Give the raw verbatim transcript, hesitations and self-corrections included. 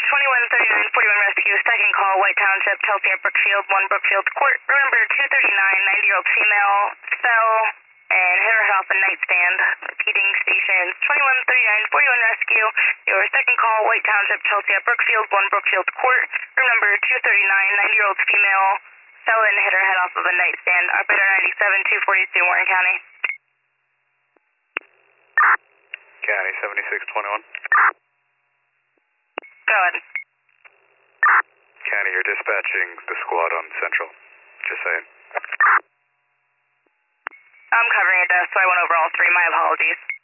twenty-one thirty-nine forty-one rescue, second call, White Township, Chelsea at Brookfield, one Brookfield Court. Remember, two thirty-nine, ninety-year-old female fell and hit her head off a nightstand. Repeating stations, twenty-one thirty-nine forty-one rescue, your second call, White Township, Chelsea at Brookfield, one Brookfield Court. Remember, two thirty-nine, ninety-year-old female fell and hit her head off of a nightstand. Operator ninety-seven, two forty-two, Warren County. County seventy-six twenty-one. Go ahead. County, you're dispatching the squad on Central. Just saying. I'm covering it, though, so I went over all three. My apologies.